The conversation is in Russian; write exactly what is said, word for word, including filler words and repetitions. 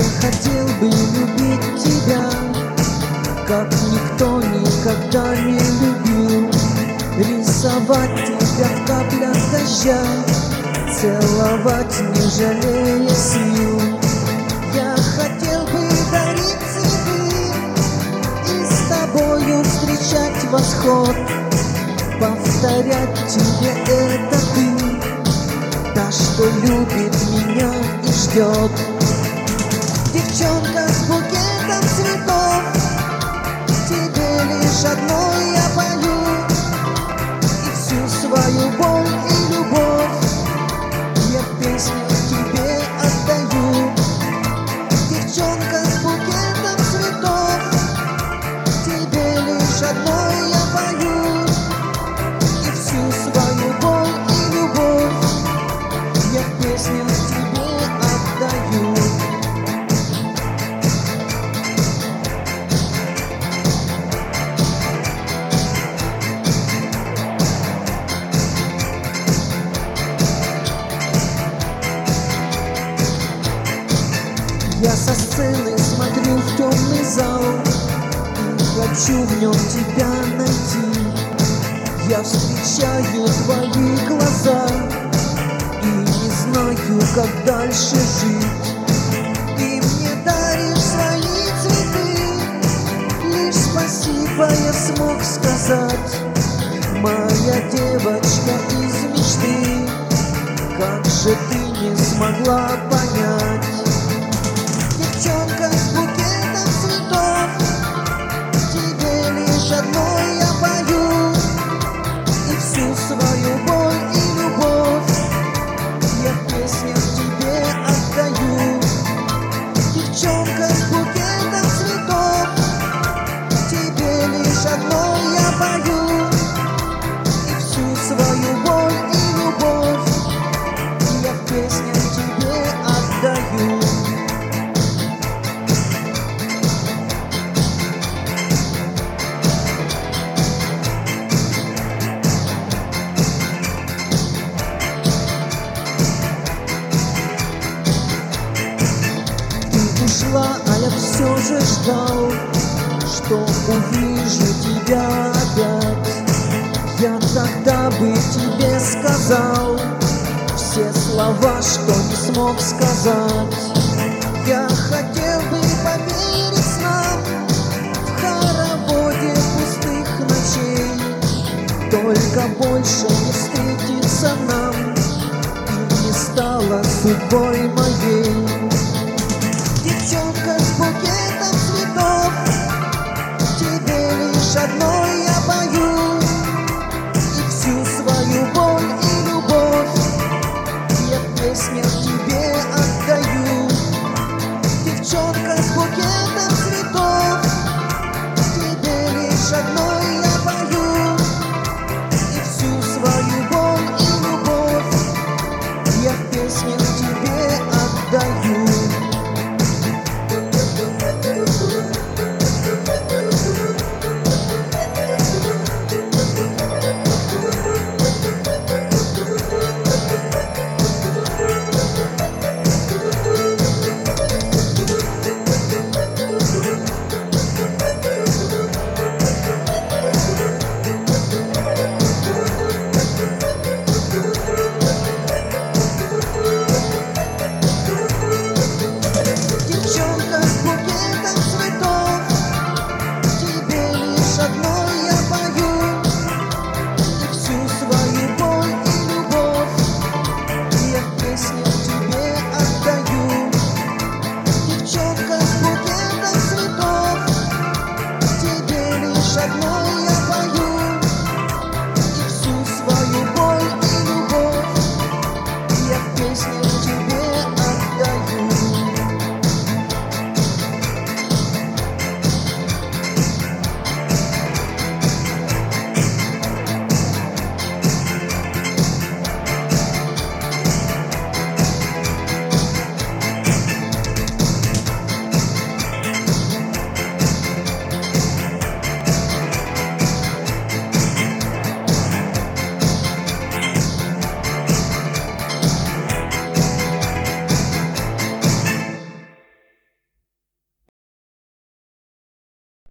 Я хотел бы любить тебя, как никто никогда не любил. Рисовать тебя в каплях дождя, целовать, не жалея сил. Я хотел бы дарить цветы и с тобою встречать восход, повторять тебе это ты, та, что любит меня и ждет. Девчонка с букетом цветов, тебе лишь одной я пою, и всю свою боль и любовь я в песнях тебе отдаю. Девчонка с букетом цветов, тебе лишь одной я пою, и всю свою боль и любовь я в песнях тебе отдаю. Я со сцены смотрю в темный зал и хочу в нем тебя найти. Я встречаю твои глаза и не знаю, как дальше жить. Ты мне даришь свои цветы, лишь спасибо я смог сказать. Моя девочка из мечты, как же ты не смогла понять? Девчонка с букетом цветов, тебе лишь одной я пою, и всю свою боль и любовь я в песнях тебе отдаю. Девчонка с букетом цветов, тебе лишь одной я пою, и всю свою боль и любовь я в песнях тебе отдаю. Ушла, а я все же ждал, что увижу тебя опять. Я тогда бы тебе сказал все слова, что не смог сказать. Я хотел бы поверить нам в хороводе пустых ночей, только больше не встретиться нам, и не стало судьбой моей.